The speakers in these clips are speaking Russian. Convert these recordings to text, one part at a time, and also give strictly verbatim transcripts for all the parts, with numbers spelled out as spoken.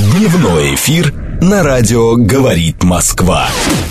Дневной эфир на радио «Говорит Москва».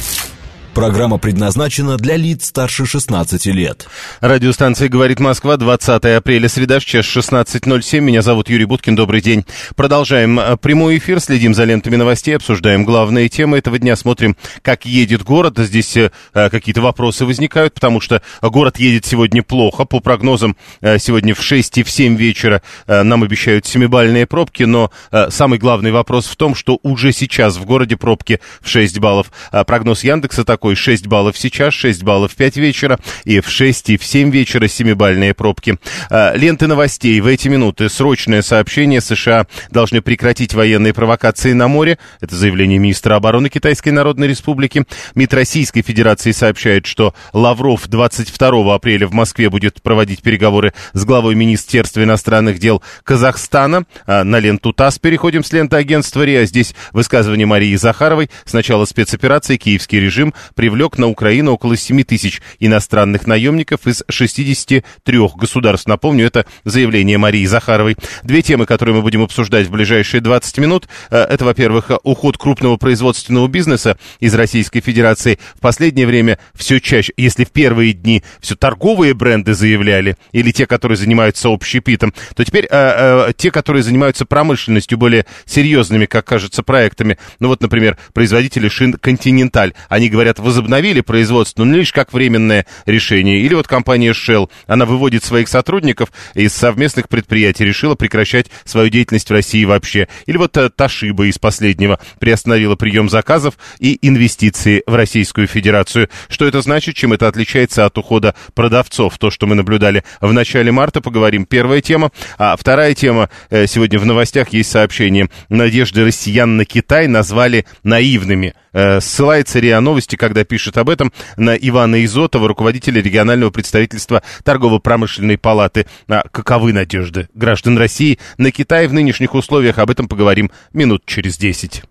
Программа предназначена для лиц старше шестнадцати лет. Радиостанция «Говорит Москва», двадцатое апреля, среда, в час шестнадцать ноль семь. Меня зовут Юрий Буткин, добрый день. Продолжаем прямой эфир, следим за лентами новостей, обсуждаем главные темы этого дня, смотрим, как едет город. Здесь э, какие-то вопросы возникают, потому что город едет сегодня плохо. По прогнозам, э, сегодня в шесть и в семь вечера э, нам обещают семибалльные пробки, но э, самый главный вопрос в том, что уже сейчас в городе пробки в шесть баллов. Э, прогноз Яндекса такой: шесть баллов сейчас, шесть баллов в пять вечера, и в шесть и в семь вечера семибалльные пробки. А, ленты новостей в эти минуты. Срочное сообщение: США должны прекратить военные провокации на море. Это заявление министра обороны Китайской Народной Республики. МИД Российской Федерации сообщает, что Лавров двадцать второго апреля в Москве будет проводить переговоры с главой Министерства иностранных дел Казахстана. А, на ленту ТАСС переходим с ленты агентства РИА. Здесь высказывание Марии Захаровой. С начала спецоперации киевский режим привлек на Украину около семи тысяч иностранных наемников из шестидесяти трёх государств. Напомню, это заявление Марии Захаровой. Две темы, которые мы будем обсуждать в ближайшие двадцать минут. Это, во-первых, уход крупного производственного бизнеса из Российской Федерации. В последнее время все чаще, если в первые дни все торговые бренды заявляли, или те, которые занимаются общепитом, то теперь э, э, те, которые занимаются промышленностью, более серьезными, как кажется, проектами. Ну вот, например, производители шин «Континенталь». Они говорят, возобновили производство, но лишь как временное решение. Или вот компания Shell, она выводит своих сотрудников из совместных предприятий, решила прекращать свою деятельность в России вообще. Или вот Toshiba из последнего приостановила прием заказов и инвестиции в Российскую Федерацию. Что это значит, чем это отличается от ухода продавцов? То, что мы наблюдали в начале марта, поговорим. Первая тема. А вторая тема. Сегодня в новостях есть сообщение: надежды россиян на Китай назвали наивными. Ссылается РИА Новости, когда пишет об этом, на Ивана Изотова, руководителя регионального представительства Торгово-промышленной палаты. А каковы надежды граждан России на Китай в нынешних условиях? Об этом поговорим минут через десять.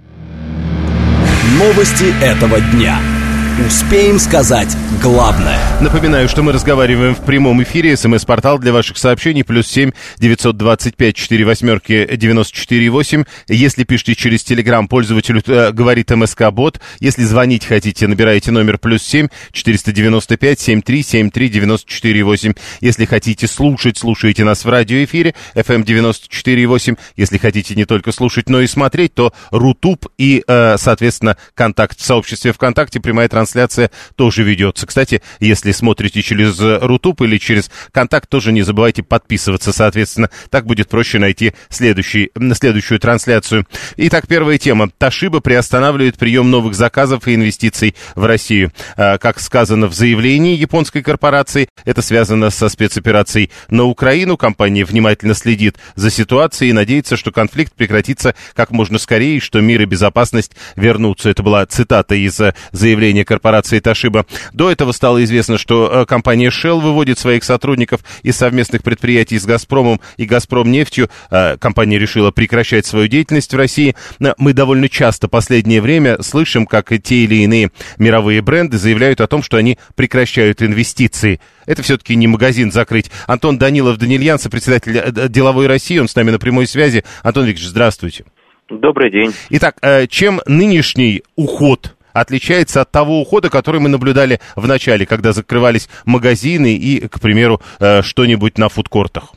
Новости этого дня. Успеем сказать главное. Напоминаю, что мы разговариваем в прямом эфире. СМС-портал для ваших сообщений плюс семь девятьсот двадцать пять сорок восемь девяносто четыре восемь. Если пишете через Телеграм, пользователю э, говорит МСК-бот. Если звонить хотите, набираете номер плюс семь четыреста девяносто пять семьдесят три семьдесят три девяносто четыре восемь. Если хотите слушать, слушайте нас в радиоэфире эф эм девяносто четыре восемь. Если хотите не только слушать, но и смотреть, то Рутуб и, э, соответственно, контакт в сообществе ВКонтакте, прямая трансляция тоже ведется. Кстати, если смотрите через Рутуб или через Контакт, тоже не забывайте подписываться, соответственно. Так будет проще найти следующий, следующую трансляцию. Итак, первая тема. Toshiba приостанавливает прием новых заказов и инвестиций в Россию. Как сказано в заявлении японской корпорации, это связано со спецоперацией на Украину. Компания внимательно следит за ситуацией и надеется, что конфликт прекратится как можно скорее, и что мир и безопасность вернутся. Это была цитата из заявления корпорации. корпорации Toshiba. До этого стало известно, что компания Shell выводит своих сотрудников из совместных предприятий с «Газпромом» и «Газпромнефтью». Компания решила прекращать свою деятельность в России. Мы довольно часто в последнее время слышим, как те или иные мировые бренды заявляют о том, что они прекращают инвестиции. Это все-таки не магазин закрыть. Антон Данилов Данильян, сопредседатель «Деловой России», он с нами на прямой связи. Антон Викторович, здравствуйте. Добрый день. Итак, чем нынешний уход отличается от того ухода, который мы наблюдали в начале, когда закрывались магазины и, к примеру, что-нибудь на фудкортах?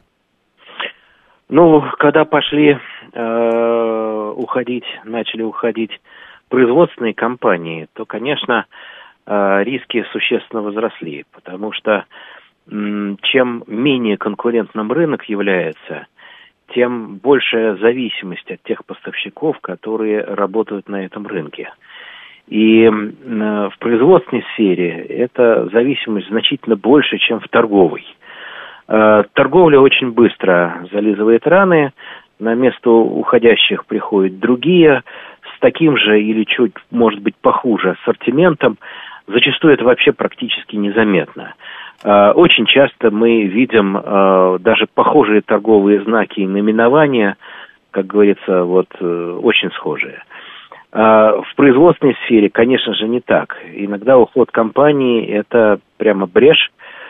Ну, когда пошли э, уходить, начали уходить производственные компании, то, конечно, э, риски существенно возросли, потому что м, чем менее конкурентным рынок является, тем большая зависимость от тех поставщиков, которые работают на этом рынке. И в производственной сфере эта зависимость значительно больше, чем в торговой. Торговля очень быстро зализывает раны, на место уходящих приходят другие с таким же или чуть, может быть, похуже ассортиментом. Зачастую это вообще практически незаметно. Очень часто мы видим даже похожие торговые знаки и наименования, как говорится, вот очень схожие. В производственной сфере, конечно же, не так. Иногда уход компании – это прямо брешь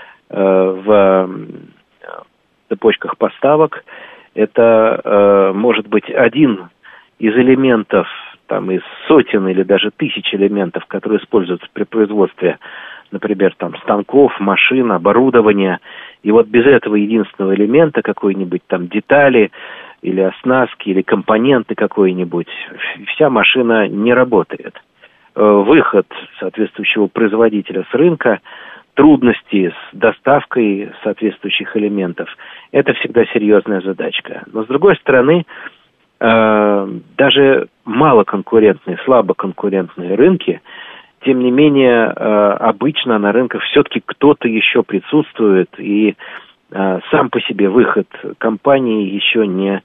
в цепочках поставок. Это может быть один из элементов, там, из сотен или даже тысяч элементов, которые используются при производстве, например, там, станков, машин, оборудования, и вот без этого единственного элемента, какой-нибудь там детали, или оснастки, или компоненты какой-нибудь, вся машина не работает. Выход соответствующего производителя с рынка, трудности с доставкой соответствующих элементов, это всегда серьезная задачка. Но, с другой стороны, даже малоконкурентные, слабоконкурентные рынки, тем не менее, обычно на рынках все-таки кто-то еще присутствует, и сам по себе выход компании еще не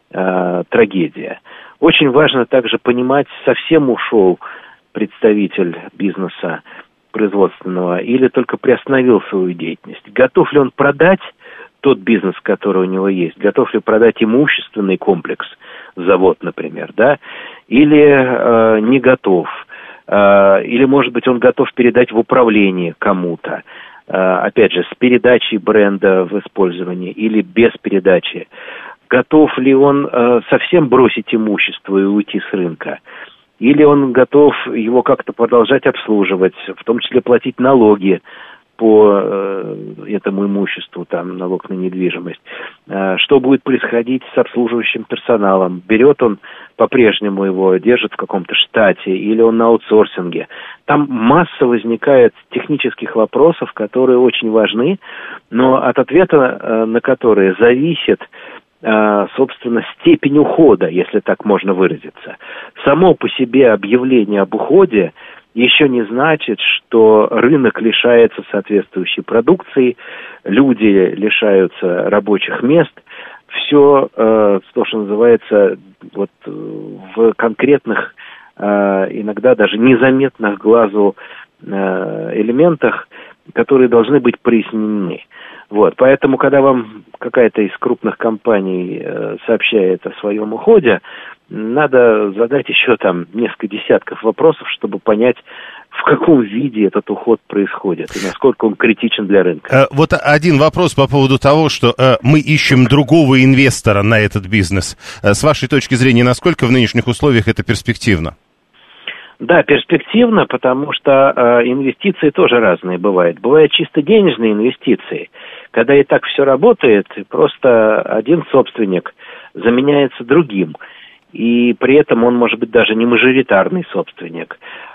трагедия. Очень важно также понимать, совсем ушел представитель бизнеса производственного или только приостановил свою деятельность. Готов ли он продать тот бизнес, который у него есть? Готов ли продать имущественный комплекс, завод, например, да? Или э, не готов? Э, или, может быть, он готов передать в управление кому-то? Э, опять же, с передачей бренда в использование или без передачи? Готов ли он э, совсем бросить имущество и уйти с рынка? Или он готов его как-то продолжать обслуживать, в том числе платить налоги по э, этому имуществу, там, налог на недвижимость. Э, что будет происходить с обслуживающим персоналом? Берет он по-прежнему его, держит в каком-то штате, или он на аутсорсинге? Там масса возникает технических вопросов, которые очень важны, но от ответа э, на которые зависит, собственно, степень ухода, если так можно выразиться. Само по себе объявление об уходе еще не значит, что рынок лишается соответствующей продукции, люди лишаются рабочих мест. Все, то, что называется, вот в конкретных, иногда даже незаметных глазу элементах, которые должны быть прояснены. Вот, поэтому, когда вам какая-то из крупных компаний э, сообщает о своем уходе, надо задать еще там несколько десятков вопросов, чтобы понять, в каком виде этот уход происходит и насколько он критичен для рынка. Вот один вопрос по поводу того, что э, мы ищем другого инвестора на этот бизнес. С вашей точки зрения, насколько в нынешних условиях это перспективно? Да, перспективно, потому что э, инвестиции тоже разные бывают. Бывают чисто денежные инвестиции, когда и так все работает, и просто один собственник заменяется другим. И при этом он может быть даже не мажоритарный собственник.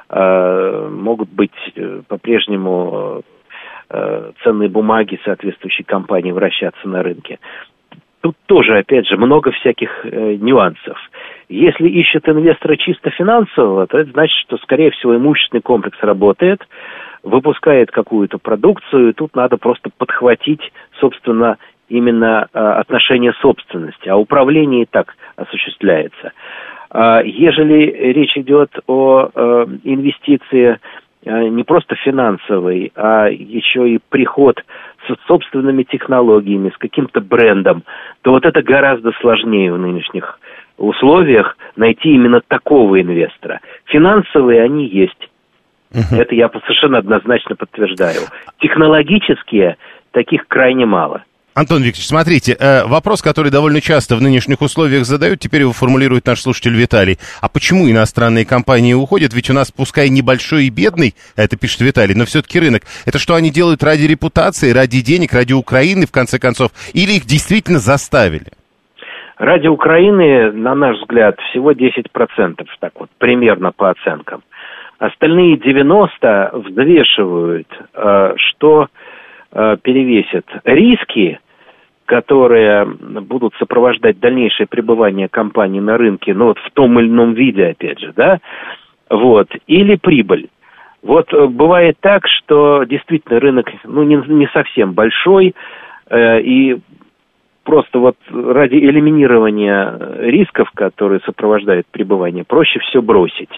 Э, могут быть э, по-прежнему э, ценные бумаги соответствующей компании вращаться на рынке. Тут тоже, опять же, много всяких э, нюансов. Если ищет инвестора чисто финансового, то это значит, что, скорее всего, имущественный комплекс работает, выпускает какую-то продукцию, и тут надо просто подхватить, собственно, именно э, отношение собственности, а управление и так осуществляется. А ежели речь идет о э, инвестиции э, не просто финансовой, а еще и приход с собственными технологиями, с каким-то брендом, то вот это гораздо сложнее в нынешних условиях найти именно такого инвестора. Финансовые они есть. Uh-huh. Это я совершенно однозначно подтверждаю. Технологические таких крайне мало. Антон Викторович, смотрите, вопрос, который довольно часто в нынешних условиях задают, теперь его формулирует наш слушатель Виталий. А почему иностранные компании уходят? Ведь у нас, пускай небольшой и бедный, это пишет Виталий, но все-таки рынок. Это что они делают ради репутации, ради денег, ради Украины, в конце концов? Или их действительно заставили? Ради Украины, на наш взгляд, всего десять процентов, так вот, примерно по оценкам. Остальные девяносто процентов взвешивают, что перевесит риски, которые будут сопровождать дальнейшее пребывание компании на рынке, ну вот в том или ином виде, опять же, да, вот, или прибыль. Вот бывает так, что действительно рынок, ну, не, не совсем большой, э, и просто вот ради элиминирования рисков, которые сопровождают пребывание, проще все бросить.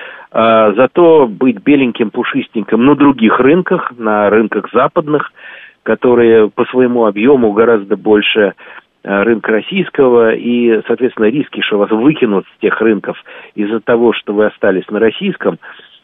А зато быть беленьким, пушистеньким на других рынках, на рынках западных, которые по своему объему гораздо больше рынка российского, и, соответственно, риски, что вас выкинут с тех рынков из-за того, что вы остались на российском,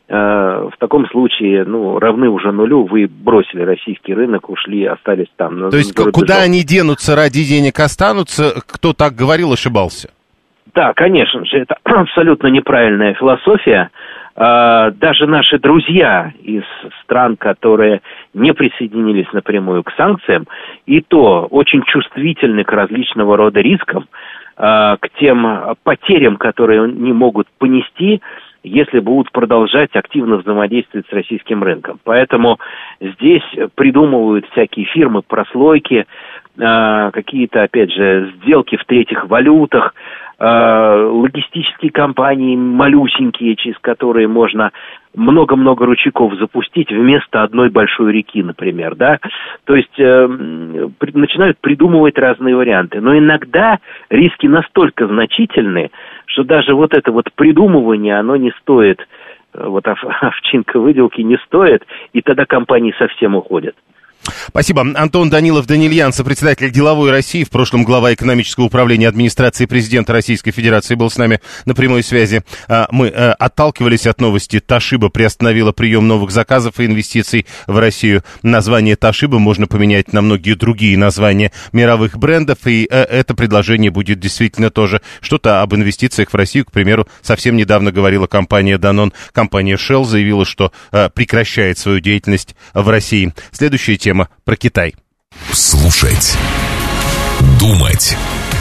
в таком случае, ну, равны уже нулю, вы бросили российский рынок, ушли, остались там. То есть куда они денутся ради денег, останутся? Кто так говорил, ошибался? Да, конечно же, это абсолютно неправильная философия. Даже наши друзья из стран, которые не присоединились напрямую к санкциям, и то очень чувствительны к различного рода рискам, к тем потерям, которые они могут понести, если будут продолжать активно взаимодействовать с российским рынком. Поэтому здесь придумывают всякие фирмы, прослойки, какие-то, опять же, сделки в третьих валютах, логистические компании малюсенькие, через которые можно много-много ручейков запустить вместо одной большой реки, например, да. То есть э, при, начинают придумывать разные варианты. Но иногда риски настолько значительны, что даже вот это вот придумывание, оно не стоит, вот овчинка выделки не стоит, и тогда компании совсем уходят. Спасибо. Антон Данилов Данильян, сопредседатель «Деловой России», в прошлом глава экономического управления администрации президента Российской Федерации, был с нами на прямой связи. Мы отталкивались от новости. Toshiba приостановила прием новых заказов и инвестиций в Россию. Название Toshiba можно поменять на многие другие названия мировых брендов, и это предложение будет действительно тоже что-то об инвестициях в Россию. К примеру, совсем недавно говорила компания Danone. Компания Shell заявила, что прекращает свою деятельность в России. Следующая тема. Про Китай. Слушать, думать,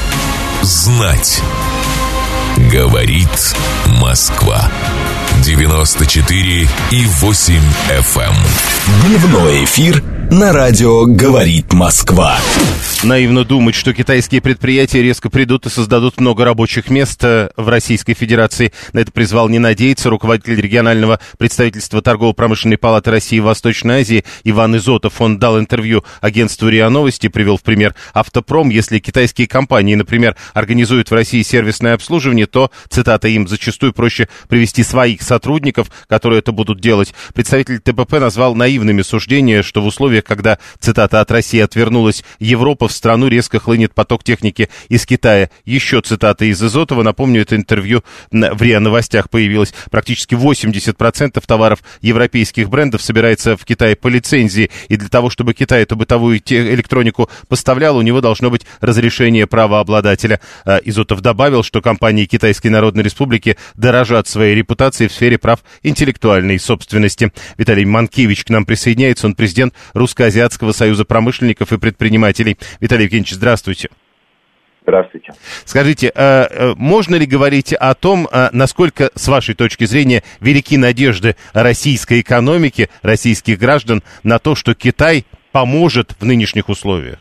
знать. Говорит Москва. девяносто четыре и восемь эф эм. Дневной эфир на радио «Говорит Москва». Наивно думать, что китайские предприятия резко придут и создадут много рабочих мест в Российской Федерации. На это призвал не надеяться руководитель регионального представительства Торгово-промышленной палаты России в Восточной Азии Иван Изотов. Он дал интервью агентству РИА Новости, привел в пример автопром. Если китайские компании, например, организуют в России сервисное обслуживание, то, цитата, им зачастую проще привести своих сотрудников, которые это будут делать. Представитель ТПП назвал наивными суждения, что в условиях, когда, цитата, от России отвернулась Европа, в страну резко хлынет поток техники из Китая. Еще цитата из Изотова. Напомню, это интервью в РИА Новостях появилось. Практически восемьдесят процентов товаров европейских брендов собирается в Китае по лицензии. И для того, чтобы Китай эту бытовую электронику поставлял, у него должно быть разрешение правообладателя. Изотов добавил, что компании Китайской Народной Республики дорожат своей репутацией в сфере прав интеллектуальной собственности. Виталий Манкевич к нам присоединяется. Он президент Русско-Азиатского союза промышленников и предпринимателей. Виталий Евгеньевич, здравствуйте. Здравствуйте. Скажите, можно ли говорить о том, насколько, с вашей точки зрения, велики надежды российской экономики, российских граждан на то, что Китай поможет в нынешних условиях?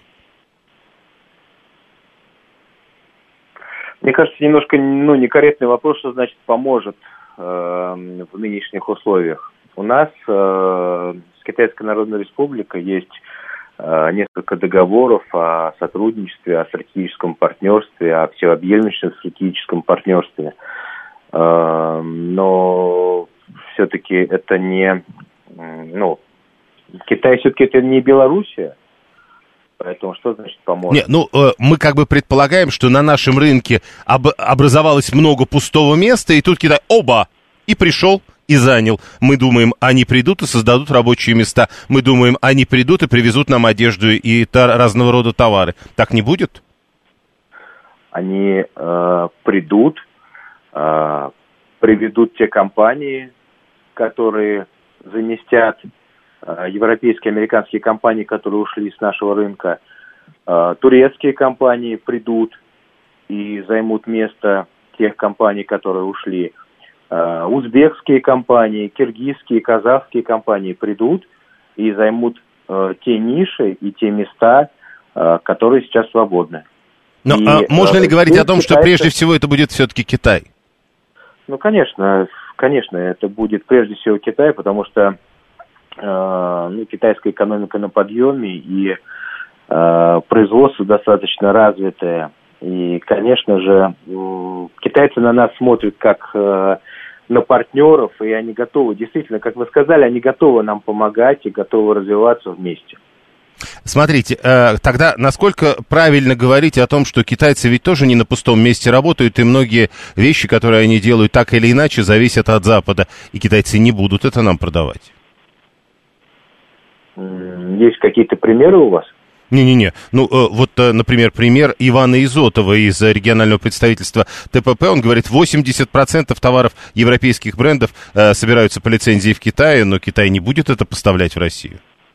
Мне кажется, немножко ну, некорректный вопрос, что значит поможет э, в нынешних условиях. У нас э, с Китайской Народной Республикой есть э, несколько договоров о сотрудничестве, о стратегическом партнерстве, о всеобъемлющем стратегическом партнерстве. Э, но все-таки это не... Ну, Китай все-таки это не Белоруссия. Поэтому что значит поможет? Не, ну, э, мы как бы предполагаем, что на нашем рынке об, образовалось много пустого места, и тут Китай, оба, и пришел, и занял. Мы думаем, они придут и создадут рабочие места. Мы думаем, они придут и привезут нам одежду и та, разного рода товары. Так не будет? Они э, придут, э, приведут те компании, которые заместят европейские, американские компании, которые ушли с нашего рынка, турецкие компании придут и займут место тех компаний, которые ушли, узбекские компании, киргизские, казахские компании придут и займут те ниши и те места, которые сейчас свободны. Но и, а можно ли говорить о том, Китай... что прежде всего это будет все-таки Китай? Ну, конечно, конечно, это будет прежде всего Китай, потому что ну, китайская экономика на подъеме, и э, производство достаточно развитое. И, конечно же, э, китайцы на нас смотрят как э, на партнеров, и они готовы, действительно, как вы сказали, они готовы нам помогать и готовы развиваться вместе. Смотрите, э, тогда насколько правильно говорить о том, что китайцы ведь тоже не на пустом месте работают, и многие вещи, которые они делают так или иначе, зависят от Запада, и китайцы не будут это нам продавать? Есть какие-то примеры у вас? Не-не-не, ну вот, например, пример Ивана Изотова из регионального представительства ТПП, он говорит, восемьдесят процентов товаров европейских брендов э, собираются по лицензии в Китае, но Китай не будет это поставлять в Россию.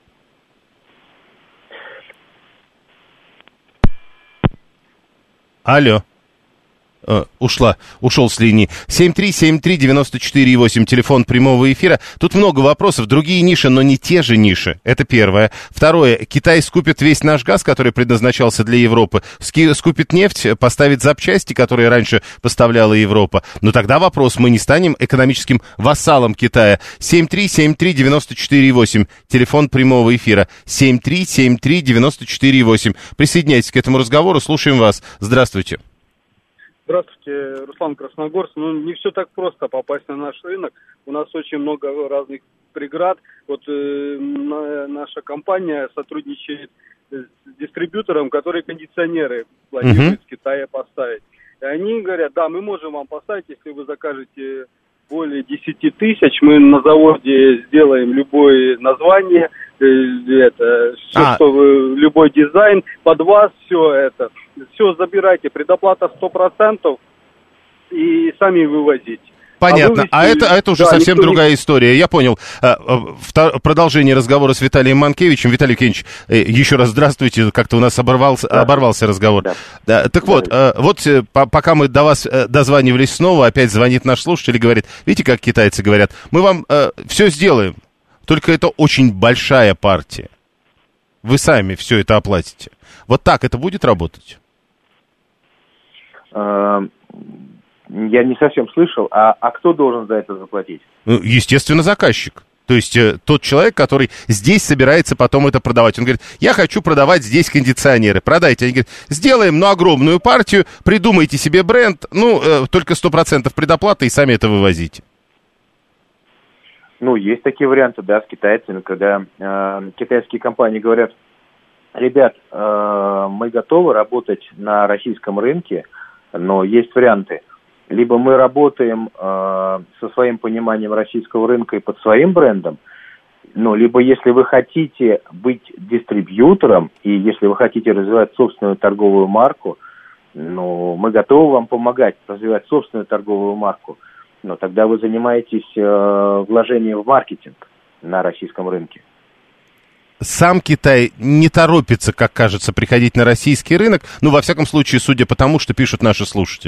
Алло. Uh, ушла, ушел с линии. семь три семь три девяносто четыре восемь, телефон прямого эфира. Тут много вопросов, другие ниши, но не те же ниши. Это первое. Второе. Китай скупит весь наш газ, который предназначался для Европы. Ски- скупит нефть, поставит запчасти, которые раньше поставляла Европа. Но тогда вопрос, мы не станем экономическим вассалом Китая. семь три семь три девяносто четыре восемь, телефон прямого эфира. семь три семь три девяносто четыре восемь. Присоединяйтесь к этому разговору, слушаем вас. Здравствуйте. Здравствуйте, Руслан Красногорск. Ну, не все так просто попасть на наш рынок. У нас очень много разных преград. Вот э, на, наша компания сотрудничает с дистрибьютором, который кондиционеры планирует uh-huh. в Китае поставить. И они говорят, да, мы можем вам поставить, если вы закажете более десяти тысяч, мы на заводе сделаем любое название, это, все, а. что вы, любой дизайн, под вас все это, все забирайте, предоплата сто процентов и сами вывозите. Понятно, а, вывести... а, это, а это уже да, совсем другая не... история, я понял. Продолжение разговора с Виталием Манкевичем. Виталий Евгеньевич, еще раз здравствуйте, как-то у нас оборвался, да. оборвался разговор. Да. Да, так да. вот, вот пока мы до вас дозванивались снова, опять звонит наш слушатель и говорит, видите, как китайцы говорят, мы вам все сделаем, только это очень большая партия. Вы сами все это оплатите. Вот так это будет работать? Я не совсем слышал, а, а кто должен за это заплатить? Ну, естественно, заказчик. То есть э, тот человек, который здесь собирается потом это продавать. Он говорит, я хочу продавать здесь кондиционеры. Продайте. Они говорят, сделаем, ну, огромную партию, придумайте себе бренд, ну, э, только сто процентов предоплаты и сами это вывозите. Ну, есть такие варианты, да, с китайцами, когда э, китайские компании говорят, ребят, э, мы готовы работать на российском рынке, но есть варианты. Либо мы работаем э, со своим пониманием российского рынка и под своим брендом, ну, либо если вы хотите быть дистрибьютором, и если вы хотите развивать собственную торговую марку, ну, мы готовы вам помогать развивать собственную торговую марку, но тогда вы занимаетесь э, вложением в маркетинг на российском рынке. Сам Китай не торопится, как кажется, приходить на российский рынок, ну, во всяком случае, судя по тому, что пишут наши слушатели.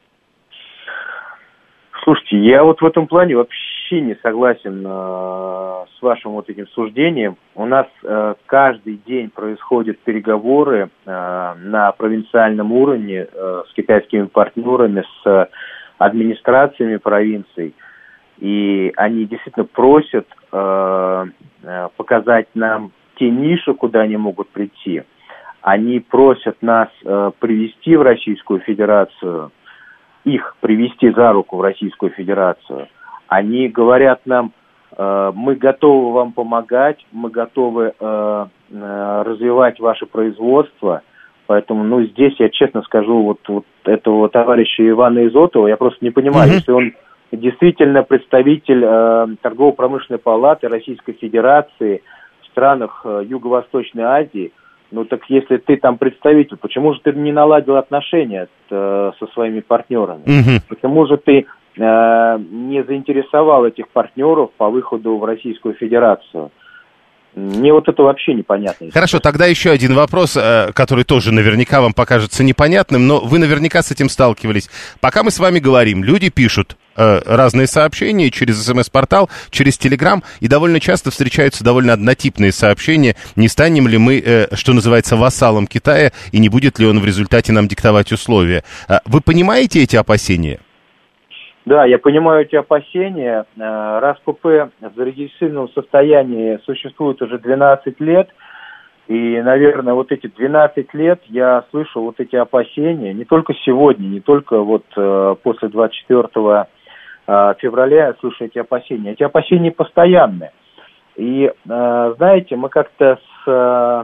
Слушайте, я вот в этом плане вообще не согласен э, с вашим вот этим суждением. У нас э, каждый день происходят переговоры э, на провинциальном уровне э, с китайскими партнерами, с администрациями провинций. И они действительно просят э, э, показать нам те ниши, куда они могут прийти. Они просят нас э, привести в Российскую Федерацию, их привести за руку в Российскую Федерацию. Они говорят нам, э, мы готовы вам помогать, мы готовы э, э, развивать ваше производство. Поэтому, ну, здесь я честно скажу, вот, вот этого товарища Ивана Изотова, я просто не понимаю, mm-hmm. если он действительно представитель э, торгово-промышленной палаты Российской Федерации в странах э, Юго-Восточной Азии, ну так если ты там представитель, почему же ты не наладил отношения э, со своими партнерами? Mm-hmm. Почему же ты э, не заинтересовал этих партнеров по выходу в Российскую Федерацию? Мне вот это вообще непонятно. Хорошо, тогда еще один вопрос, который тоже наверняка вам покажется непонятным, но вы наверняка с этим сталкивались. Пока мы с вами говорим, люди пишут э, разные сообщения через СМС-портал, через Телеграм, и довольно часто встречаются довольно однотипные сообщения. Не станем ли мы, э, что называется, вассалом Китая, и не будет ли он в результате нам диктовать условия? Вы понимаете эти опасения? Да, я понимаю эти опасения. РАС-ПП в зарегистрированном состоянии существует уже двенадцать лет. И, наверное, вот эти двенадцать лет я слышу вот эти опасения. Не только сегодня, не только вот после двадцать четвёртого февраля я слышу эти опасения. Эти опасения постоянные. И, знаете, мы как-то с,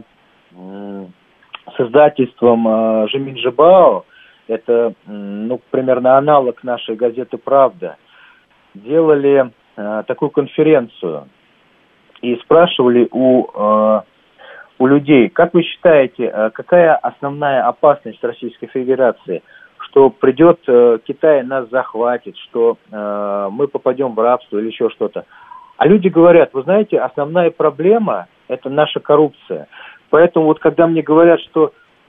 с издательством Жемин Жибао, это, ну, примерно аналог нашей газеты «Правда», делали э, такую конференцию и спрашивали у э, у людей. Как вы считаете, какая основная опасность Российской Федерации? Что придет э, Китай, нас захватит, что э, мы попадем в рабство или еще что-то. А люди говорят, вы знаете, основная проблема – это наша коррупция. Поэтому вот когда мне говорят, что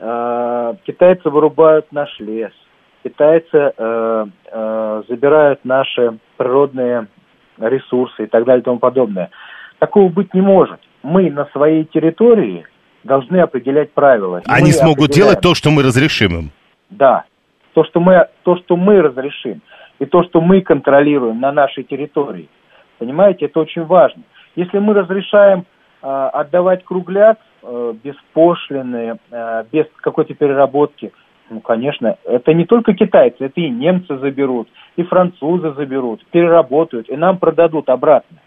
э, китайцы вырубают наш лес, китайцы э, э, забирают наши природные ресурсы и так далее и тому подобное, такого быть не может. Мы на своей территории должны определять правила. Они смогут делать то, что мы разрешим им. Да. То что, мы, то, что мы разрешим, и то, что мы контролируем на нашей территории. Понимаете, это очень важно. Если мы разрешаем э, отдавать кругляк э, без пошлины, э, без какой-то переработки, ну, конечно, это не только китайцы, это и немцы заберут, и французы заберут, переработают, и нам продадут обратно.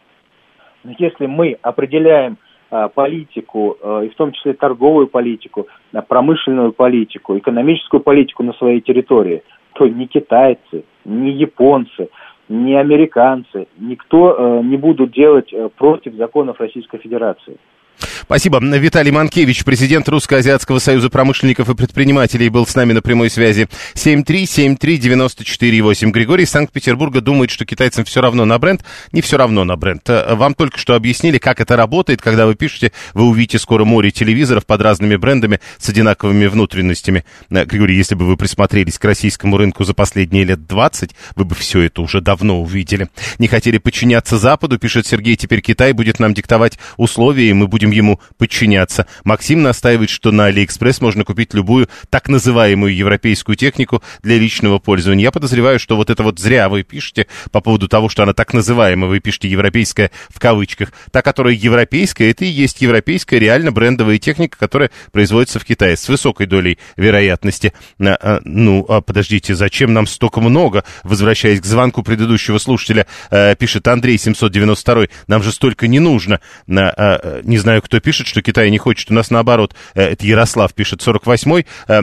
Но если мы определяем э, политику, э, и в том числе торговую политику, промышленную политику, экономическую политику на своей территории, то ни китайцы, ни японцы, ни американцы, никто э, не будут делать э, против законов Российской Федерации. Спасибо. Виталий Манкевич, президент Русско-Азиатского союза промышленников и предпринимателей, был с нами на прямой связи. семь три семь три девять четыре восемь. Григорий из Санкт-Петербурга думает, что китайцам все равно на бренд. Не все равно на бренд. Вам только что объяснили, как это работает. Когда вы пишете, вы увидите скоро море телевизоров под разными брендами с одинаковыми внутренностями. Григорий, если бы вы присмотрелись к российскому рынку за последние лет двадцать, вы бы все это уже давно увидели. Не хотели подчиняться Западу, пишет Сергей, теперь Китай будет нам диктовать условия, и мы будем ему подчиняться. Максим настаивает, что на Алиэкспресс можно купить любую так называемую европейскую технику для личного пользования. Я подозреваю, что вот это вот зря вы пишете по поводу того, что она так называемая, вы пишете европейская в кавычках. Та, которая европейская, это и есть европейская реально брендовая техника, которая производится в Китае с высокой долей вероятности. А, а, ну, а, подождите, зачем нам столько много? Возвращаясь к звонку предыдущего слушателя, а, пишет Андрей семьсот девяносто два, нам же столько не нужно. А, а, не знаю, кто пишет, что Китай не хочет, у нас наоборот, это Ярослав пишет, сорок восьмой,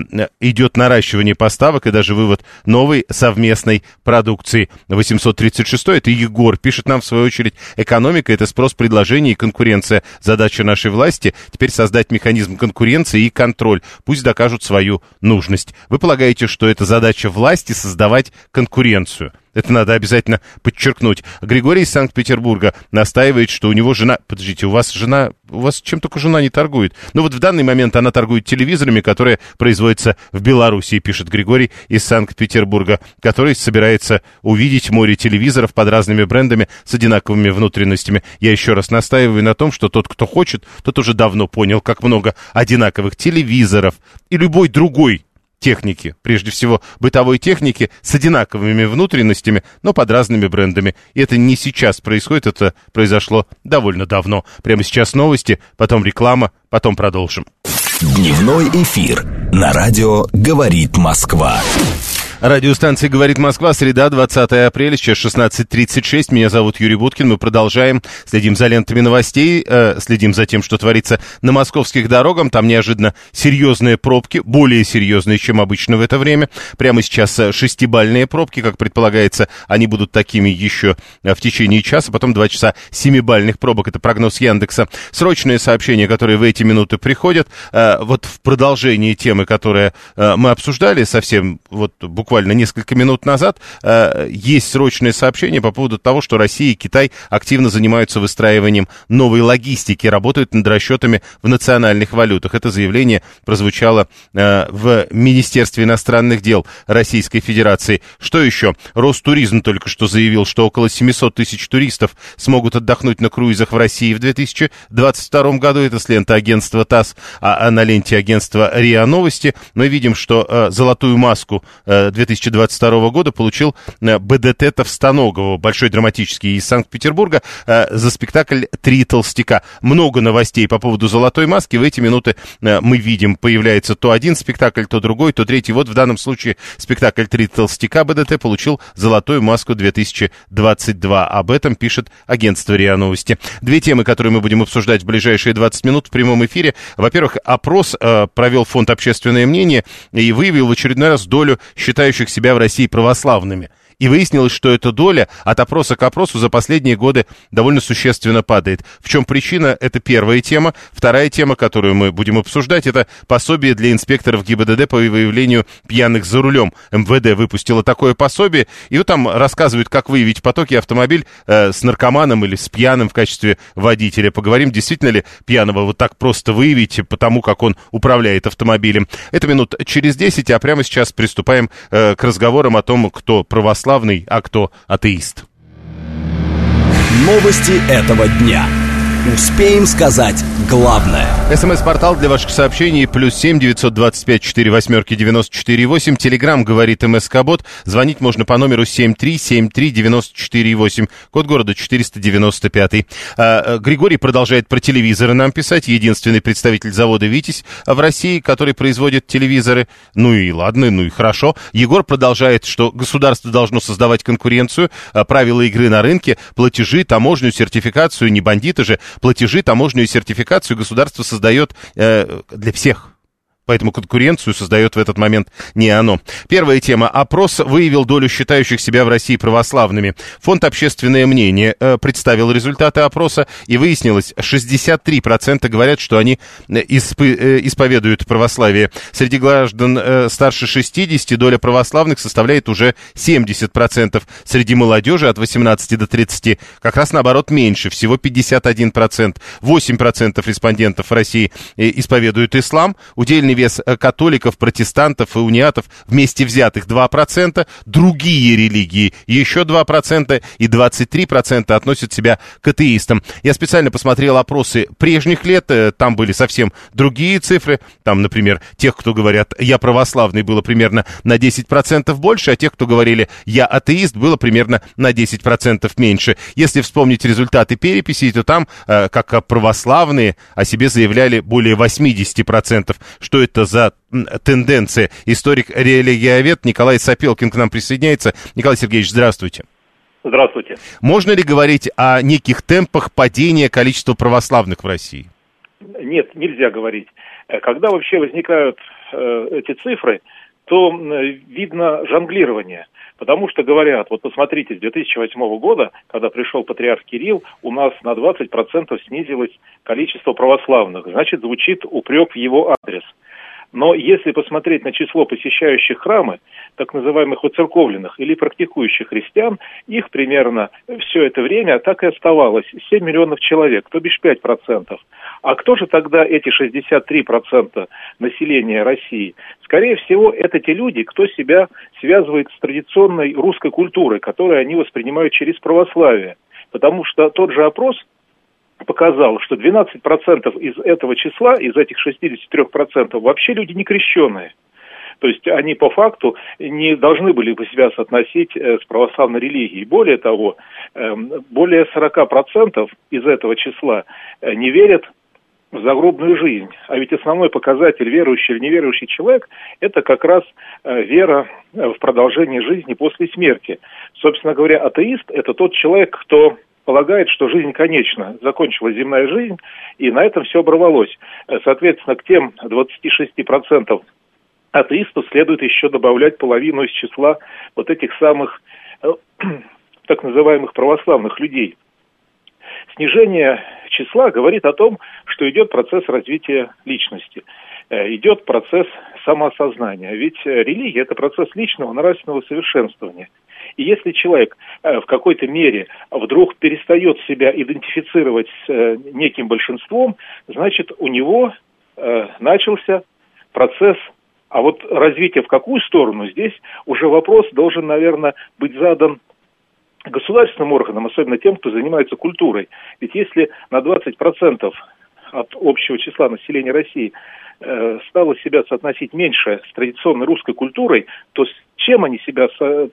идет наращивание поставок и даже вывод новой совместной продукции. восемьсот тридцать шесть, это Егор, пишет нам в свою очередь, экономика — это спрос, предложение и конкуренция. Задача нашей власти теперь создать механизм конкуренции и контроль, пусть докажут свою нужность. Вы полагаете, что это задача власти — создавать конкуренцию? Это надо обязательно подчеркнуть. Григорий из Санкт-Петербурга настаивает, что у него жена... Подождите, у вас жена... У вас чем только жена не торгует. Ну вот в данный момент она торгует телевизорами, которые производятся в Белоруссии, пишет Григорий из Санкт-Петербурга, который собирается увидеть море телевизоров под разными брендами с одинаковыми внутренностями. Я еще раз настаиваю на том, что тот, кто хочет, тот уже давно понял, как много одинаковых телевизоров и любой другой техники, прежде всего бытовой техники, с одинаковыми внутренностями, но под разными брендами. И это не сейчас происходит, это произошло довольно давно. Прямо сейчас новости, потом реклама, потом продолжим. Дневной эфир на радио «Говорит Москва». Радиостанция «Говорит Москва», среда, двадцатое апреля, сейчас шестнадцать тридцать шесть. Меня зовут Юрий Буткин. Мы продолжаем, следим за лентами новостей, э, следим за тем, что творится на московских дорогах. Там неожиданно серьезные пробки, более серьезные, чем обычно в это время. Прямо сейчас шестибальные пробки, как предполагается, они будут такими еще в течение часа. Потом два часа семибальных пробок, это прогноз Яндекса. Срочные сообщения, которые в эти минуты приходят. Э, вот в продолжении темы, которые э, мы обсуждали совсем вот буквально буквально несколько минут назад, э, есть срочное сообщение по поводу того, что Россия и Китай активно занимаются выстраиванием новой логистики, работают над расчетами в национальных валютах. Это заявление прозвучало э, в Министерстве иностранных дел Российской Федерации. Что еще? Ростуризм только что заявил, что около семьсот тысяч туристов смогут отдохнуть на круизах в России в две тысячи двадцать втором году. Это с ленты агентства ТАСС, а на ленте агентства РИА Новости мы видим, что э, золотую маску э, две тысячи двадцать второго года получил БДТ Товстоногова, большой драматический, из Санкт-Петербурга, э, за спектакль «Три толстяка». Много новостей по поводу золотой маски. В эти минуты э, мы видим, появляется то один спектакль, то другой, то третий. Вот в данном случае спектакль «Три толстяка» БДТ получил золотую маску две тысячи двадцать два. Об этом пишет агентство РИА Новости. Две темы, которые мы будем обсуждать в ближайшие двадцать минут в прямом эфире. Во-первых, опрос э, провел фонд «Общественное мнение» и выявил в очередной раз долю считающих себя в России православными. И выяснилось, что эта доля от опроса к опросу за последние годы довольно существенно падает. В чем причина? Это первая тема. Вторая тема, которую мы будем обсуждать, это пособие для инспекторов ГИБДД по выявлению пьяных за рулем. МВД выпустило такое пособие, и вот там рассказывают, как выявить в потоке автомобиль э, с наркоманом или с пьяным в качестве водителя. Поговорим, действительно ли пьяного вот так просто выявить, потому как он управляет автомобилем. Это минут через десять, а прямо сейчас приступаем э, к разговорам о том, кто православный, а кто атеист. Новости этого дня. Успеем сказать главное. СМС-портал для ваших сообщений плюс семь девятьсот двадцать пять четыре восьмерки девяносто четыре восемь. Телеграм говорит МСК-бот. Звонить можно по номеру семь три семь три девяносто четыре восемь. Код города четыреста девяносто пять. А, Григорий продолжает про телевизоры нам писать. Единственный представитель завода «Витязь» в России, который производит телевизоры. Ну и ладно, ну и хорошо. Егор продолжает, что государство должно создавать конкуренцию, правила игры на рынке, платежи, таможню, сертификацию, не бандиты же. Платежи, таможню и сертификацию государство создает э, для всех. Поэтому конкуренцию создает в этот момент не оно. Первая тема. Опрос выявил долю считающих себя в России православными. Фонд «Общественное мнение» э, представил результаты опроса, и выяснилось, шестьдесят три процента говорят, что они испы, э, исповедуют православие. Среди граждан э, старше шестидесяти доля православных составляет уже семьдесят процентов. Среди молодежи от восемнадцати до тридцати как раз наоборот меньше, всего пятьдесят один процент. восемь процентов респондентов в России э, исповедуют ислам. Удельный вес католиков, протестантов и униатов вместе взятых два процента, другие религии еще два процента и двадцать три процента относят себя к атеистам. Я специально посмотрел опросы прежних лет, там были совсем другие цифры, там, например, тех, кто говорят «я православный», было примерно на десять процентов больше, а тех, кто говорили «я атеист», было примерно на десять процентов меньше. Если вспомнить результаты переписи, то там, как православные, о себе заявляли более восемьдесят процентов, что это за тенденция? Историк-религиовед Николай Сапелкин к нам присоединяется. Николай Сергеевич, здравствуйте. Здравствуйте. Можно ли говорить о неких темпах падения количества православных в России? Нет, нельзя говорить. Когда вообще возникают э, эти цифры, то э, видно жонглирование. Потому что говорят, вот посмотрите, с две тысячи восьмого года, когда пришел патриарх Кирилл, у нас на двадцать процентов снизилось количество православных. Значит, звучит упрек в его адрес. Но если посмотреть на число посещающих храмы, так называемых уцерковленных или практикующих христиан, их примерно все это время так и оставалось семь миллионов человек, то бишь пять процентов. А кто же тогда эти шестьдесят три процента населения России? Скорее всего, это те люди, кто себя связывает с традиционной русской культурой, которую они воспринимают через православие. Потому что тот же опрос показал, что двенадцать процентов из этого числа, из этих шестьдесят три процента, вообще люди не крещеные. То есть они по факту не должны были бы себя соотносить с православной религией. Более того, более сорок процентов из этого числа не верят в загробную жизнь. А ведь основной показатель верующий или неверующий человек – это как раз вера в продолжение жизни после смерти. Собственно говоря, атеист – это тот человек, кто полагает, что жизнь конечна, закончилась земная жизнь, и на этом все оборвалось. Соответственно, к тем двадцати шести процентам атеистов следует еще добавлять половину из числа вот этих самых э, так называемых православных людей. Снижение числа говорит о том, что идет процесс развития личности, э, идет процесс самоосознания. Ведь религия – это процесс личного нравственного совершенствования. И если человек э, в какой-то мере вдруг перестает себя идентифицировать с э, неким большинством, значит, у него э, начался процесс. А вот развитие в какую сторону, здесь уже вопрос должен, наверное, быть задан государственным органам, особенно тем, кто занимается культурой. Ведь если на двадцать процентов от общего числа населения России э, стало себя соотносить меньше с традиционной русской культурой, то с чем они себя со...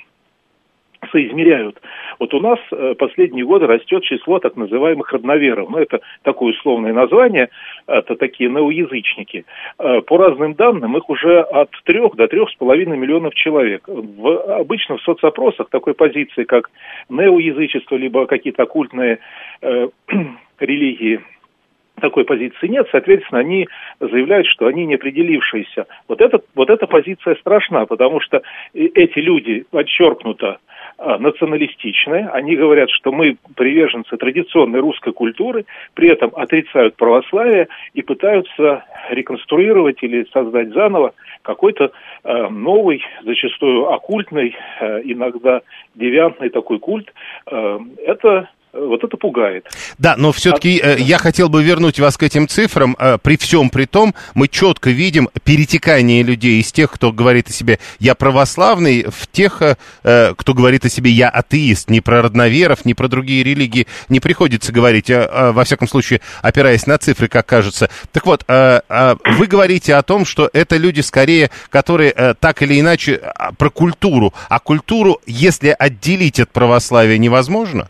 соизмеряют? Вот у нас э, последние годы растет число так называемых родноверов. Ну, это такое условное название, это такие неоязычники. Э, по разным данным, их уже от трех до трех с половиной миллионов человек. В, обычно в соцопросах такой позиции, как неоязычество, либо какие-то оккультные э, религии, такой позиции нет, соответственно, они заявляют, что они не определившиеся. Вот, это, вот эта позиция страшна, потому что эти люди подчеркнуто националистичные, они говорят, что мы приверженцы традиционной русской культуры, при этом отрицают православие и пытаются реконструировать или создать заново какой-то э, новый, зачастую оккультный, э, иногда девиантный такой культ. Э, это Вот это пугает. Да, но все-таки а... я хотел бы вернуть вас к этим цифрам. При всем при том, мы четко видим перетекание людей из тех, кто говорит о себе «я православный», в тех, кто говорит о себе «я атеист». Ни про родноверов, ни про другие религии не приходится говорить, во всяком случае, опираясь на цифры, как кажется. Так вот, вы говорите о том, что это люди скорее, которые так или иначе про культуру. А культуру, если отделить от православия, невозможно?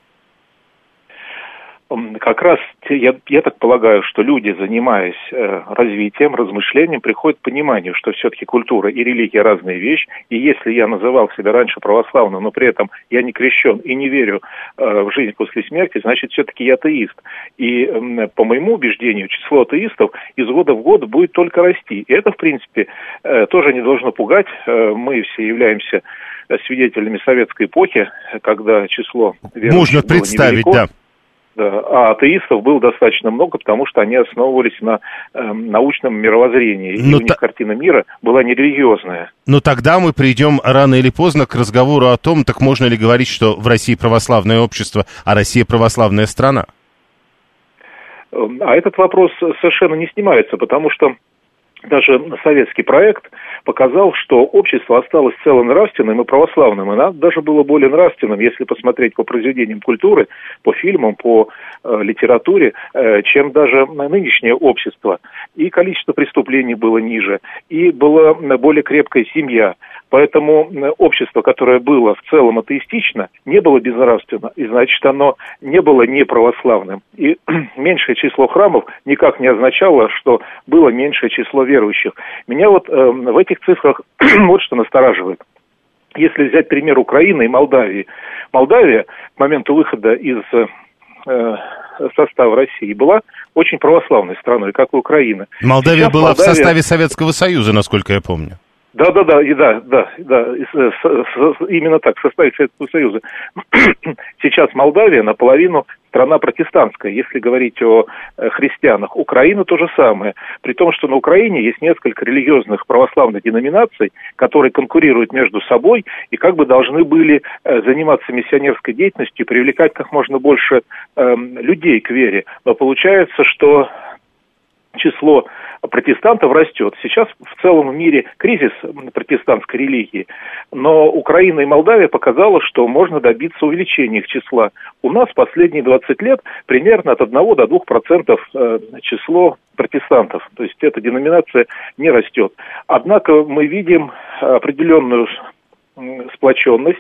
Как раз я, я так полагаю, что люди, занимаясь э, развитием, размышлением, приходят к пониманию, что все-таки культура и религия разные вещи. И если я называл себя раньше православным, но при этом я не крещен и не верю э, в жизнь после смерти, значит, все-таки я атеист. И э, по моему убеждению, число атеистов из года в год будет только расти. И это, в принципе, э, тоже не должно пугать. Э, мы все являемся свидетелями советской эпохи, когда число верующих можно представить, было невелико. Да. Да, а атеистов было достаточно много, потому что они основывались на э, научном мировоззрении, но и у них та... картина мира была нерелигиозная. Но тогда мы придем рано или поздно к разговору о том, так можно ли говорить, что в России православное общество, а Россия православная страна? А этот вопрос совершенно не снимается, потому что даже советский проект показал, что общество осталось целонравственным и православным, и даже было более нравственным, если посмотреть по произведениям культуры, по фильмам, по э, литературе, э, чем даже нынешнее общество. И количество преступлений было ниже, и была более крепкая семья. Поэтому общество, которое было в целом атеистично, не было безнравственно, и значит, оно не было неправославным. И меньшее число храмов никак не означало, что было меньшее число верующих. Меня вот э, в этих цифрах вот что настораживает. Если взять пример Украины и Молдавии. Молдавия к моменту выхода из э, состава России была очень православной страной, как и Украина. Молдавия Сейчас была Молдавия... в составе Советского Союза, насколько я помню. Да, да, да, и да, да, да, с, с, именно так, в составе Советского Союза. Сейчас Молдавия наполовину страна протестантская, если говорить о э, христианах. Украина то же самое. При том, что на Украине есть несколько религиозных православных деноминаций, которые конкурируют между собой и как бы должны были э, заниматься миссионерской деятельностью, привлекать как можно больше э, людей к вере. Но получается, что число протестантов растет. Сейчас в целом в мире кризис протестантской религии, но Украина и Молдавия показала, что можно добиться увеличения их числа. У нас последние двадцать лет примерно от одного до двух процентов число протестантов, то есть эта деноминация не растет. Однако мы видим определенную сплоченность,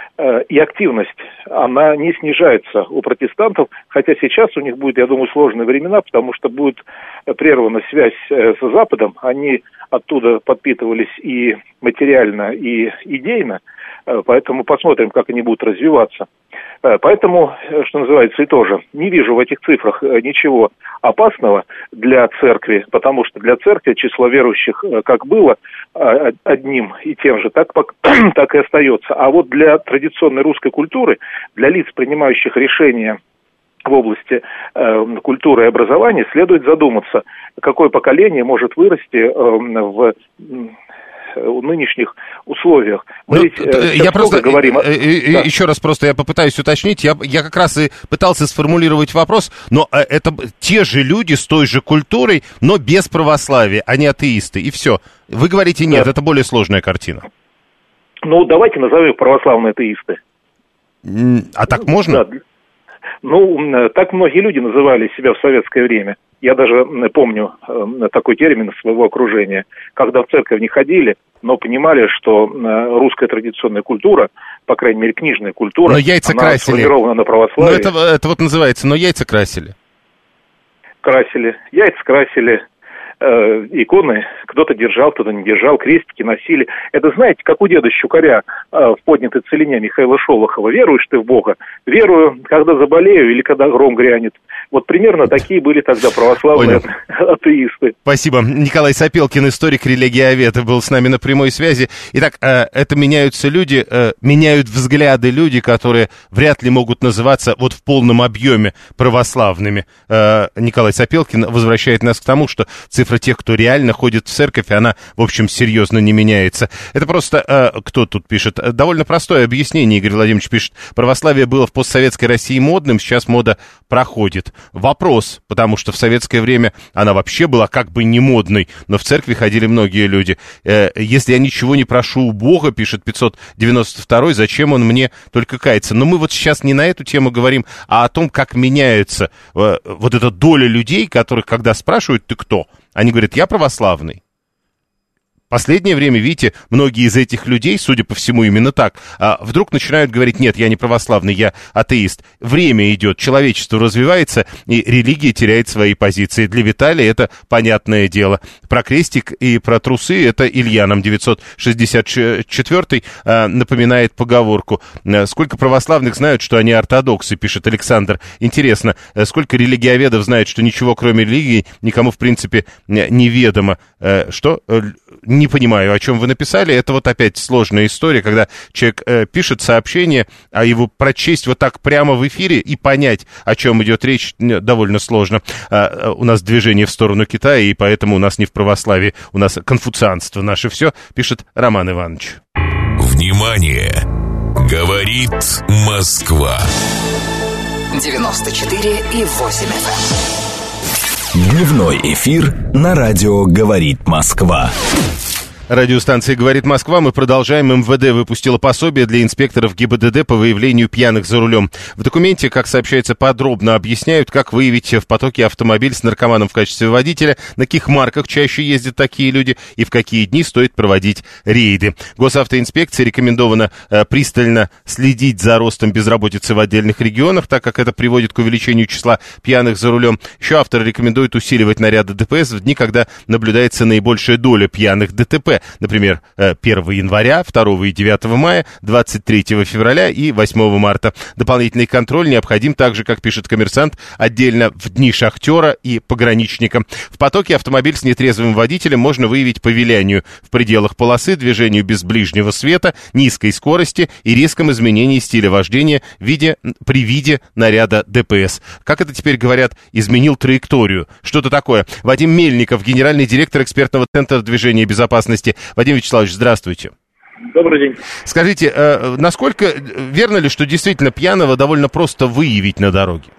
и активность, она не снижается у протестантов, хотя сейчас у них будет, я думаю, сложные времена, потому что будет прервана связь с Западом, они оттуда подпитывались и материально, и идейно, поэтому посмотрим, как они будут развиваться. Поэтому, что называется, и тоже не вижу в этих цифрах ничего опасного для церкви, потому что для церкви число верующих как было одним и тем же, так, так и остается. А вот для традиционной русской культуры, для лиц, принимающих решения в области э, культуры и образования, следует задуматься, какое поколение может вырасти э, в... в нынешних условиях. Мы ну, ведь, э, я просто говорим... э, э, да. Еще раз просто я попытаюсь уточнить. Я, я как раз и пытался сформулировать вопрос, но э, это те же люди с той же культурой, но без православия, они атеисты, и все. Вы говорите, нет, да. Это более сложная картина. Ну, давайте назовем их православные атеисты. А так можно? Да. Ну, так многие люди называли себя в советское время. Я даже помню такой термин из своего окружения, когда в церковь не ходили, но понимали, что русская традиционная культура, по крайней мере, книжная культура, но яйца она красили. сформирована на православии. Но это, это вот называется, но яйца красили. Красили, яйца красили. э, иконы кто-то держал, кто-то не держал, крестики носили. Это, знаете, как у деда Щукаря э, в поднятой целине Михаила Шолохова. Веруешь ты в Бога? Верую, когда заболею или когда гром грянет. Вот примерно такие были тогда православные Понял. атеисты. Спасибо. Николай Сапелкин, историк, религиовед, был с нами на прямой связи. Итак, это меняются люди, меняют взгляды люди, которые вряд ли могут называться вот в полном объеме православными. Николай Сапелкин возвращает нас к тому, что цифра тех, кто реально ходит в церковь, она, в общем, серьезно не меняется. Это просто, кто тут пишет, довольно простое объяснение, Игорь Владимирович пишет, православие было в постсоветской России модным, сейчас мода проходит. Вопрос, потому что в советское время она вообще была как бы не модной, но в церкви ходили многие люди. Э, если я ничего не прошу у Бога, пишет пятьсот девяносто второй, зачем он мне только кается? Но мы вот сейчас не на эту тему говорим, а о том, как меняется э, вот эта доля людей, которых, когда спрашивают, ты кто? Они говорят, я православный. Последнее время, видите, многие из этих людей, судя по всему, именно так, вдруг начинают говорить, нет, я не православный, я атеист. Время идет, человечество развивается, и религия теряет свои позиции. Для Виталия это понятное дело. Про крестик и про трусы это Илья нам девятьсот шестьдесят четвёртый напоминает поговорку. Сколько православных знают, что они ортодоксы, пишет Александр. Интересно, сколько религиоведов знают, что ничего, кроме религии, никому, в принципе, неведомо. Что? Не понимаю, о чем вы написали. Это вот опять сложная история, когда человек э, пишет сообщение, а его прочесть вот так прямо в эфире и понять, о чем идет речь, довольно сложно. А, у нас движение в сторону Китая, и поэтому у нас не в православии, у нас конфуцианство наше все, пишет Роман Иванович. Внимание! Говорит Москва. девяносто четыре и восемь эф эм. Дневной эфир на радио «Говорит Москва». Радиостанция «Говорит Москва». Мы продолжаем. эм вэ дэ выпустило пособие для инспекторов гэ бэ дэ дэ по выявлению пьяных за рулем. В документе, как сообщается, подробно объясняют, как выявить в потоке автомобиль с наркоманом в качестве водителя, на каких марках чаще ездят такие люди и в какие дни стоит проводить рейды. Госавтоинспекции рекомендовано э, пристально следить за ростом безработицы в отдельных регионах, так как это приводит к увеличению числа пьяных за рулем. Еще авторы рекомендуют усиливать наряды дэ пэ эс в дни, когда наблюдается наибольшая доля пьяных дэ тэ пэ. Например, первого января, второго и девятого мая, двадцать третьего февраля и восьмого марта. Дополнительный контроль необходим также, как пишет «Коммерсант», отдельно в дни шахтера и пограничника. В потоке автомобиль с нетрезвым водителем можно выявить по вилянию в пределах полосы, движению без ближнего света, низкой скорости и резком изменении стиля вождения в виде, при виде наряда дэ пэ эс. Как это теперь говорят, изменил траекторию. Что-то такое. Вадим Мельников, генеральный директор экспертного центра движения безопасности. Вадим Вячеславович, здравствуйте. Добрый день. Скажите, э, насколько верно ли, что действительно пьяного довольно просто выявить на дороге?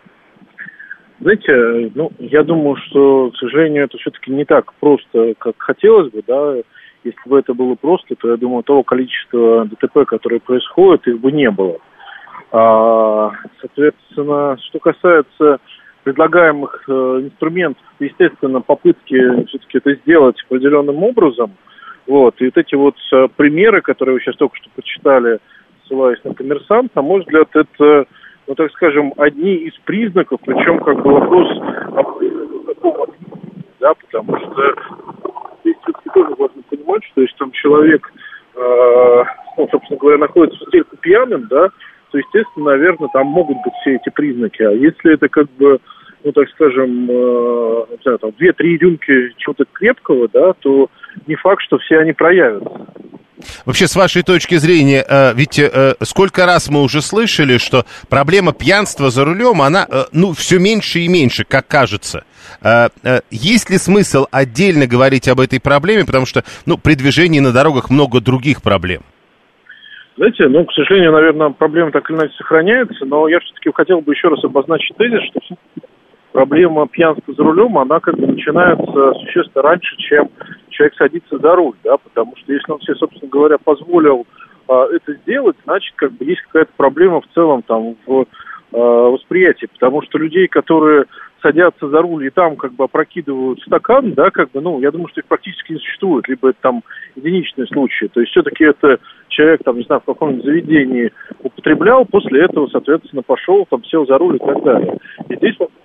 Знаете, ну, я думаю, что, к сожалению, это все-таки не так просто, как хотелось бы, да. Если бы это было просто, то, я думаю, того количества дэ тэ пэ, которые происходят, их бы не было. А, соответственно, что касается предлагаемых э, инструментов, естественно, попытки все-таки это сделать определенным образом. Вот. И вот эти вот э, примеры, которые вы сейчас только что прочитали, ссылаясь на «Коммерсант», на мой взгляд, это, ну, так скажем, одни из признаков, причем как бы вопрос такого, да, потому что здесь все-таки тоже важно понимать, что если там человек, э, ну, собственно говоря, находится в стельку пьяным, да, то, естественно, наверное, там могут быть все эти признаки. А если это как бы, ну, так скажем, э, не знаю, там, две-три рюмки чего-то крепкого, да, то не факт, что все они проявятся. Вообще, с вашей точки зрения, э, ведь э, сколько раз мы уже слышали, что проблема пьянства за рулем, она, э, ну, все меньше и меньше, как кажется. Э, э, есть ли смысл отдельно говорить об этой проблеме, потому что, ну, при движении на дорогах много других проблем? Знаете, ну, к сожалению, наверное, проблема так или иначе сохраняется, но я все-таки хотел бы еще раз обозначить тезис, что проблема пьянства за рулем, она как бы начинается существенно раньше, чем человек садится за руль, да, потому что если он себе, собственно говоря, позволил а, это сделать, значит, как бы есть какая-то проблема в целом там в а, восприятии, потому что людей, которые садятся за руль и там как бы опрокидывают стакан, да, как бы, ну, я думаю, что их практически не существует, либо это там единичные случаи, то есть все-таки это человек, там, не знаю, в каком-нибудь заведении употреблял, после этого, соответственно, пошел, там, сел за руль и так далее. И здесь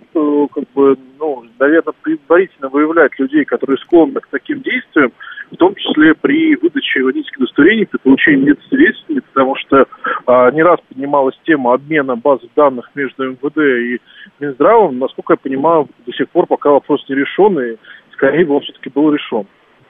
как бы, ну, наверное, предварительно выявлять людей, которые склонны к таким действиям, в том числе при выдаче водительских удостоверений, при получении медосвидетельствований, потому что а, не раз поднималась тема обмена баз данных между эм вэ дэ и Минздравом. Насколько я понимаю, до сих пор пока вопрос не решен, и скорее бы он все-таки был решен.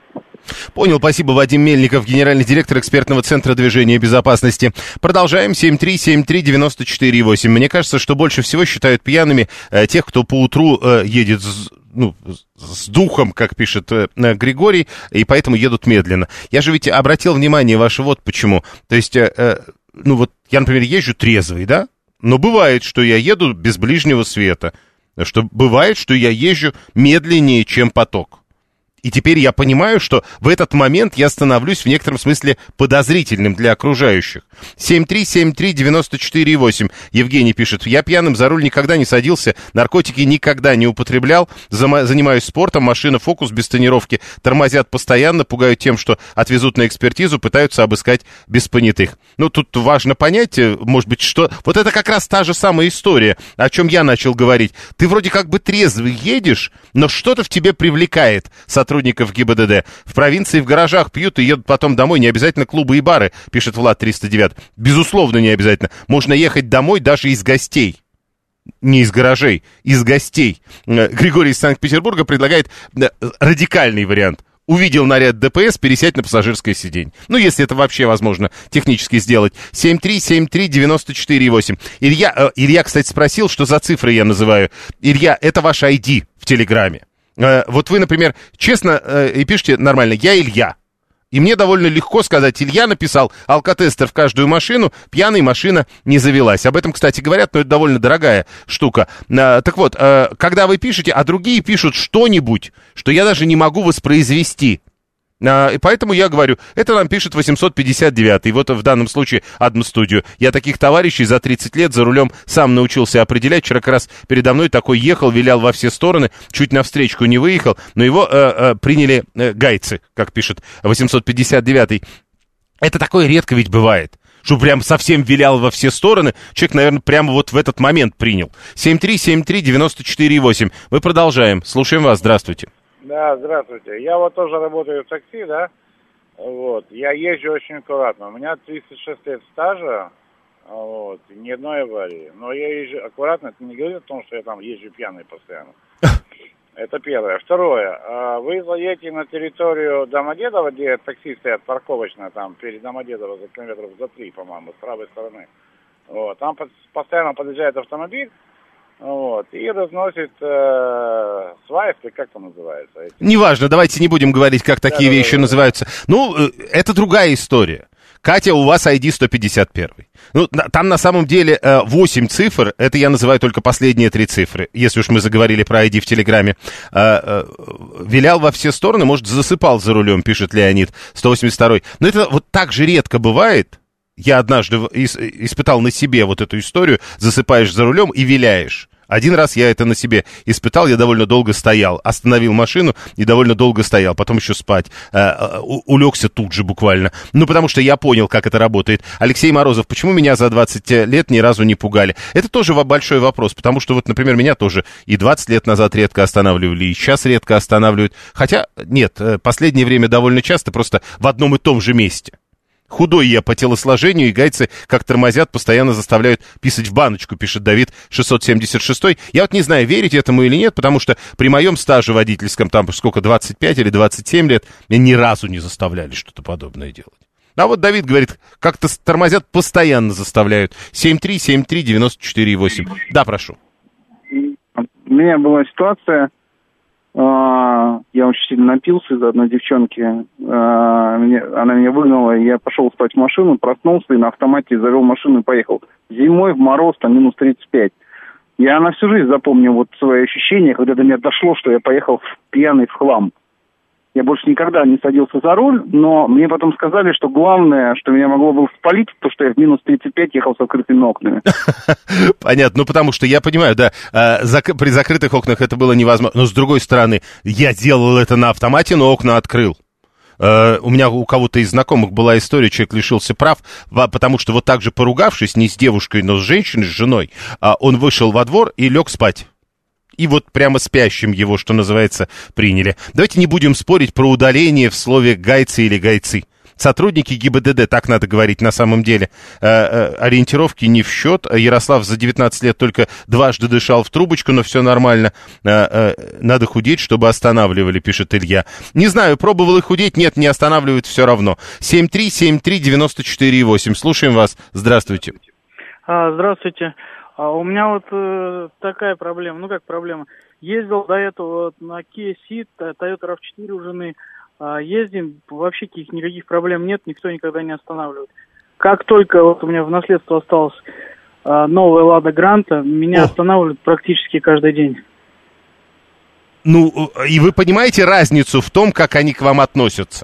Понял, спасибо. Вадим Мельников, генеральный директор экспертного центра движения безопасности. Продолжаем. семь три семь три девяносто четыре восемь. Мне кажется, что больше всего считают пьяными э, тех, кто поутру э, едет с, ну, с духом, как пишет э, Григорий, и поэтому едут медленно. Я же ведь обратил внимание ваше вот почему. То есть, э, э, ну вот я, например, езжу трезвый, да? Но бывает, что я еду без ближнего света. Что бывает, что я езжу медленнее, чем поток. И теперь я понимаю, что в этот момент я становлюсь в некотором смысле подозрительным для окружающих. семь три семь три девяносто четыре восемь. Евгений пишет: я пьяным за руль никогда не садился, наркотики никогда не употреблял, занимаюсь спортом, машина «Фокус» без тонировки, тормозят постоянно, пугают тем, что отвезут на экспертизу, пытаются обыскать без понятых. Ну, тут важно понять, может быть, что... Вот это как раз та же самая история, о чем я начал говорить. Ты вроде как бы трезвый едешь, но что-то в тебе привлекает сотрудников ГИБДД. В провинции в гаражах пьют и едут потом домой. Не обязательно клубы и бары, пишет Влад триста девять. Безусловно, не обязательно. Можно ехать домой даже из гостей. Не из гаражей, из гостей. Григорий из Санкт-Петербурга предлагает радикальный вариант. Увидел наряд Дэ Пэ Эс, пересядь на пассажирское сиденье. Ну, если это вообще возможно технически сделать. семь три семь три девяносто четыре восемь. Илья, э, Илья, кстати, спросил, что за цифры я называю. Илья, это ваш ай ди в Телеграме. Э, вот вы, например, честно э, и пишите нормально: я Илья. И мне довольно легко сказать: Илья написал алкотестер в каждую машину, пьяная машина не завелась. Об этом, кстати, говорят, но это довольно дорогая штука. А, так вот, а, когда вы пишете, а другие пишут что-нибудь, что я даже не могу воспроизвести. А, и поэтому я говорю, это нам пишет восемьсот пятьдесят девятый. Вот в данном случае Адмстудию. Я таких товарищей за тридцать лет за рулем сам научился определять. Вчера как раз передо мной такой ехал, вилял во все стороны, чуть навстречку не выехал, но его э, э, приняли э, гайцы, как пишет восемьсот пятьдесят девятый. Это такое редко ведь бывает, что прям совсем вилял во все стороны. Человек, наверное, прямо вот в этот момент принял. семь три семь три девяносто четыре восемь. Мы продолжаем. Слушаем вас. Здравствуйте. Да, здравствуйте. Я вот тоже работаю в такси, да, вот, я езжу очень аккуратно, у меня тридцать шесть лет стажа, вот, ни одной аварии, но я езжу аккуратно, это не говорит о том, что я там езжу пьяный постоянно. Это первое. Второе, вы заедете на территорию Домодедово, где такси стоят парковочно, там, перед Домодедово, за километров за три, по-моему, с правой стороны, вот, там постоянно подъезжает автомобиль, вот, и разносит э, свайфы, как это называется? Эти... Неважно, давайте не будем говорить, как такие да, вещи да, да, называются. Да. Ну, это другая история. Катя, у вас ай ди сто пятьдесят один. Ну, там на самом деле восемь цифр, это я называю только последние три цифры, если уж мы заговорили про ай ди в Телеграме. Вилял во все стороны, может, засыпал за рулем, пишет Леонид, сто восемьдесят два. Но это вот так же редко бывает. Я однажды испытал на себе вот эту историю, засыпаешь за рулем и виляешь. Один раз я это на себе испытал, я довольно долго стоял, остановил машину и довольно долго стоял, потом еще спать, э, улегся тут же буквально, ну потому что я понял, как это работает. Алексей Морозов: почему меня за двадцать лет ни разу не пугали? Это тоже большой вопрос, потому что вот, например, меня тоже и двадцать лет назад редко останавливали, и сейчас редко останавливают, хотя нет, последнее время довольно часто, просто в одном и том же месте. Худой я по телосложению, и гайцы, как тормозят, постоянно заставляют писать в баночку, пишет Давид шестьсот семьдесят шесть. Я вот не знаю, верить этому или нет, потому что при моем стаже водительском, там сколько, двадцать пять или двадцать семь лет, меня ни разу не заставляли что-то подобное делать. А вот Давид говорит, как-то тормозят, постоянно заставляют. семь три семь три девяносто четыре восемь. Да, прошу. У меня была ситуация... Я очень сильно напился из-за одной девчонки. Она меня выгнала, и я пошел спать в машину, проснулся и на автомате завел машину и поехал. Зимой в мороз, там минус тридцать пять. Я на всю жизнь запомню вот свои ощущения, когда до меня дошло, что я поехал пьяный в хлам. Я больше никогда не садился за руль, но мне потом сказали, что главное, что меня могло бы спалить, то, что я в минус тридцать пять ехал с открытыми окнами. Понятно, ну потому что я понимаю, да, при закрытых окнах это было невозможно. Но с другой стороны, я делал это на автомате, но окна открыл. У меня у кого-то из знакомых была история, человек лишился прав, потому что вот так же поругавшись, не с девушкой, но с женщиной, с женой, он вышел во двор и лег спать. и вот прямо спящим его, что называется, приняли. Давайте не будем спорить про удаление в слове «гайцы» или «гайцы». Сотрудники ГИБДД, так надо говорить на самом деле, э, э, ориентировки не в счет. Ярослав за девятнадцать лет только дважды дышал в трубочку, но все нормально. Э, э, надо худеть, чтобы останавливали, пишет Илья. Не знаю, пробовал и худеть, нет, не останавливают все равно. семь три семь три девяносто четыре восемь. Слушаем вас. Здравствуйте. А, здравствуйте. А, у меня вот э, такая проблема. Ну, как проблема? Ездил до этого вот, на Kia Ceed, Toyota рав четыре у жены. Ездим, вообще каких никаких проблем нет, никто никогда не останавливает. Как только вот у меня в наследство осталась а, новая Лада Гранта, меня О. останавливают практически каждый день. Ну, и вы понимаете разницу в том, как они к вам относятся?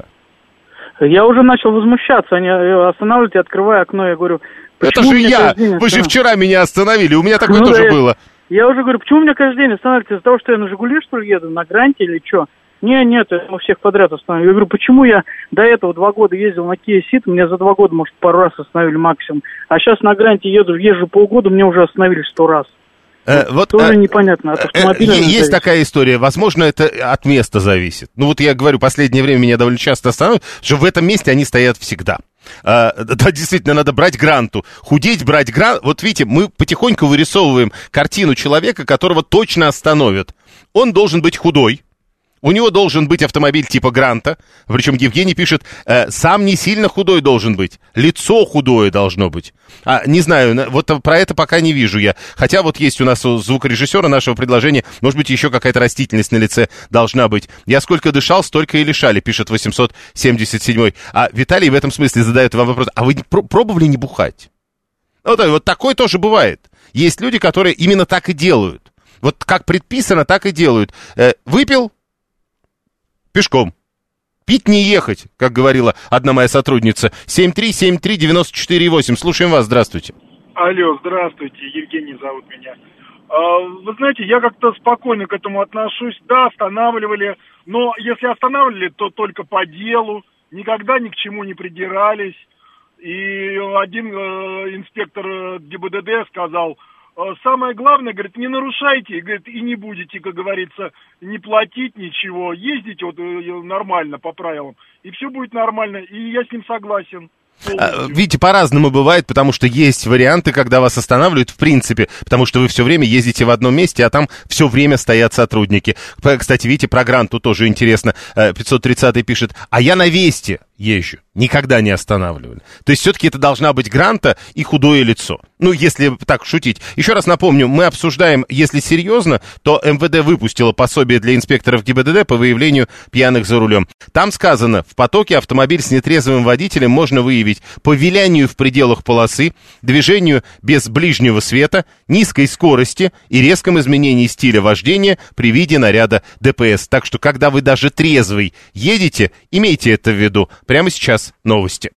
Я уже начал возмущаться, они останавливают, я открываю окно, я говорю... Это же я! Вы же вчера меня остановили, у меня такое ну, тоже да, было. Я, я уже говорю, почему меня каждый день останавливают? Из-за того, что я на «Жигули», что ли, еду, на Гранте или что? Не, нет, у всех подряд остановили. Я говорю, почему я до этого два года ездил на Kia Ceed, меня за два года, может, пару раз остановили максимум, а сейчас на Гранте еду, езжу полгода, мне уже остановили сто раз. Э, вот, тоже э, непонятно, от автомобиля э, Есть зависит. такая история, возможно, это от места зависит. Ну вот я говорю, последнее время меня довольно часто останавливают, что в этом месте они стоят всегда. А, да, действительно, надо брать Гранту. Худеть, брать Гранту. Вот видите, мы потихоньку вырисовываем картину человека, которого точно остановят. Он должен быть худой. У него должен быть автомобиль типа Гранта, причем Евгений пишет, э, сам не сильно худой должен быть, лицо худое должно быть. А, не знаю, вот про это пока не вижу я. Хотя вот есть у нас у звукорежиссера нашего предложения, может быть, еще какая-то растительность на лице должна быть. Я сколько дышал, столько и лишали, пишет восемьсот семьдесят семь. А Виталий в этом смысле задает вам вопрос, а вы пр- пробовали не бухать? Вот, вот такое тоже бывает. Есть люди, которые именно так и делают. Вот как предписано, так и делают. Э, выпил? Пешком. Пить не ехать, как говорила одна моя сотрудница. семь три семь три девяносто четыре восемь. Слушаем вас, здравствуйте. Алло, здравствуйте, Евгений зовут меня. Вы знаете, я как-то спокойно к этому отношусь. Да, останавливали, но если останавливали, то только по делу. Никогда ни к чему не придирались. И один инспектор ГИБДД сказал... Самое главное, говорит, не нарушайте, говорит, и не будете, как говорится, не платить ничего, ездите вот нормально по правилам, и все будет нормально, и я с ним согласен. Полностью. Видите, по-разному бывает, потому что есть варианты, когда вас останавливают в принципе, потому что вы все время ездите в одном месте, а там все время стоят сотрудники. Кстати, видите, про Гранту тоже интересно. пятьсот тридцатый пишет, а я на Весте езжу, никогда не останавливали. То есть все-таки это должна быть Гранта и худое лицо. Ну, если так шутить. Еще раз напомню, мы обсуждаем, если серьезно, то МВД выпустило пособие для инспекторов ГИБДД по выявлению пьяных за рулем. Там сказано, в потоке автомобиль с нетрезвым водителем можно выявить по вилянию в пределах полосы, движению без ближнего света, низкой скорости и резком изменении стиля вождения при виде наряда ДПС. Так что, когда вы даже трезвый едете, имейте это в виду. Прямо сейчас новости.